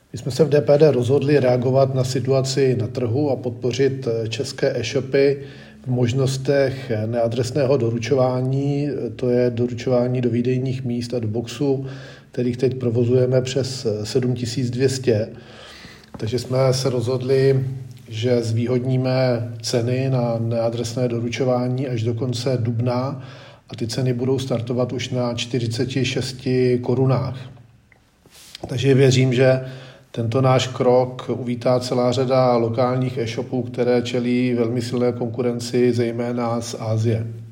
My jsme se v DPD rozhodli reagovat na situaci na trhu a podpořit české e-shopy v možnostech neadresného doručování, to je doručování do výdejních míst a do boxů, kterých teď provozujeme přes 7200. Takže jsme se rozhodli, že zvýhodníme ceny na neadresné doručování až do konce dubna a ty ceny budou startovat už na 46 korunách. Takže věřím, že tento náš krok uvítá celá řada lokálních e-shopů, které čelí velmi silné konkurenci, zejména z Asie.